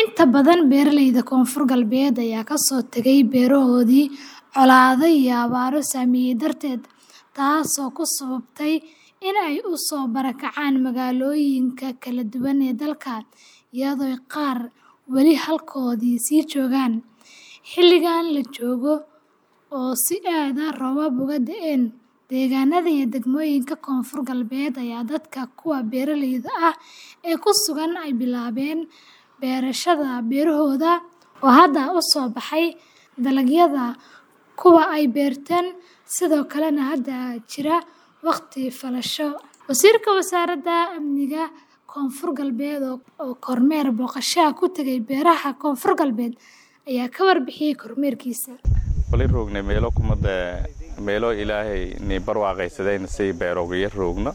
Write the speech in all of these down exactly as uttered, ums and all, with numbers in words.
Inta badan beeralayda Koonfur Galbeed ayaa ka soo tagay beerahoodii colaado iyo abaaro saameeyay darteed, taasoo ku sababtay in ay u soo barakacaan magaalooyinka kala duwan ee dalka, iyadoo qaar weli halkoodii sii joogaan. Xilligan la joogo oo si aad ah roobab uga da'een deegaanada iyo degmooyinka Koonfur Galbeed ayaa dadka kuwa beeralayda ah ee ku sugan ay bilaabeen beerashada beerahooda oo hadda u soo baxay dalagyada kuwa ay beerteen, sidoo kalena hadda jira waqti falasho. Wasiirka Wasaaradda Amniga Koonfur Galbeed oo kormeer booqasho ku tagay beeraha Koonfur Galbeed ayaa ka warbixiyay kormeerkiisa. wali roogna meelo kumada meelo Ilaahay ni barwaaqaysadeen si beerooga roogna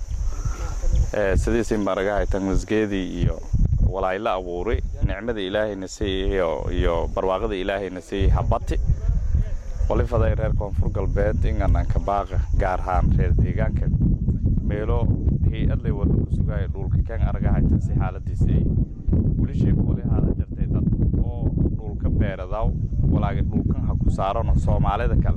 ee sidii si maragahay tan masgeedii iyo walaayla abuuray nicmada Ilaahay nasiiyo iyo barwaaqada Ilaahay nasiiyo habati wali faday reer Koonfur Galbeed inaan ka baaqa gaar ahaan reer deegaanka meelo hay'ad leh wada ku sugay dhulka kan aragahay si xaaladiisa wali sheeg wali hada jirtay dad oo dhulka beeradaw walaaga dhulkan ha ku saarano Soomaalida kale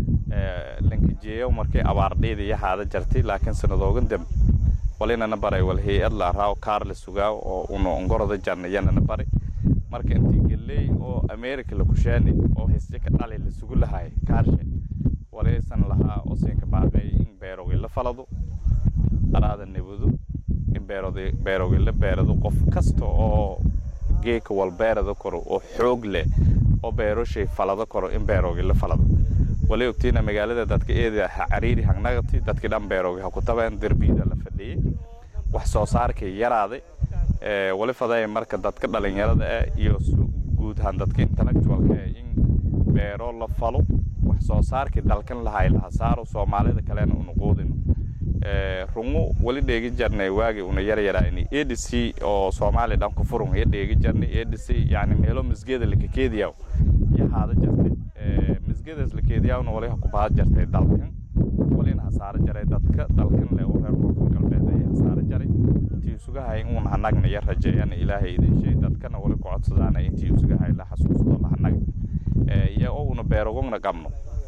ee linkijeeyo markay abaar dheedii hada jirtay laakiin sanadoogan dam walina baray wal hay'ad la raaw kaar la sugaa oo uno ngorada janayana baray marka intii galay oo America la ku shaanay oo heesta ka dhalay la sugu lahay kaarshe walaysan laha oo seen ka baaqay in beerooga la falado araada nabadu in beerooda beerooga la beerado qof kasto oo geeka wal beerado koro oo xoog leh oo beero shay falado koro in beerooga la falado wali ogtiina magaalada dadka eeda xariiri hangnagti dadka dhan beerooga ku tabaan darbiyada la fadhiyay wax soo saarkay yaraaday ee wali faday marka dadka dhalinyarada iyo guud ahaan dadka intellectualka in beero la falo wax soo saarkay dalkan lahay la saaro Soomaalida kalena uu noqodin ee rungu wali dheegi jarnay waagi una yar yaraani A D C oo Soomaali dhan ku furun ee dheegi jarnay A D C yaani meelo masgeeda la keediyo ya hada jartay ee masgeedas la keediyo wali ku baad jartay dalkan walina saar jaray dadka dalkan leh oo reer Koonfur Galbeed ay saar jaray intii isuga hay uun hanagna yar rajeeyaan Ilaahay idin sheey dadkana wali ku codsadaan intii isuga hay la xasuusto la hanag ee iyo una beerogna qabno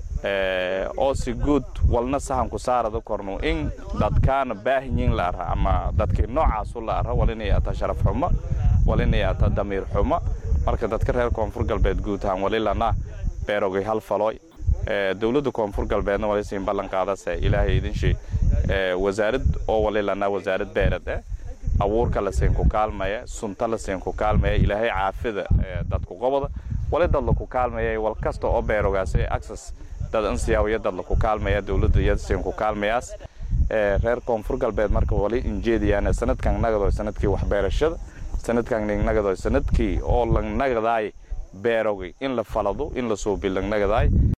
ee oo si good walna sahan ku saarado korno in dadkaan baahiyin la ara ama dadkii noocaas u la ara walina ay ta sharaf xumo walina ay ta damiir xumo marka dadka reer Koonfur Galbeed guud ahaan walilana beerogay hal falooy ee dawladda Koonfur Galbeedna wali siin ballan qaadaysa Ilaahay idin sheey ee wasaarad oo walilana wasaarad beerad ah abuurka la siin ku kaalmaya sunta la siin ku kaalmaya Ilaahay caafida dadku qobada wali dad la ku kaalmaya wal kasta oo beerogaas access dad ansiyaawiyada la ku kaalmaya dawladda iyada siin ku kaalmayaas ee reer Koonfur Galbeed marka wali injeediyana sanadkan nagado sanadkii wax beerashada sanadkan nagado sanadkii oo la nagaday beerogay in la falado in la soo bilan nagaday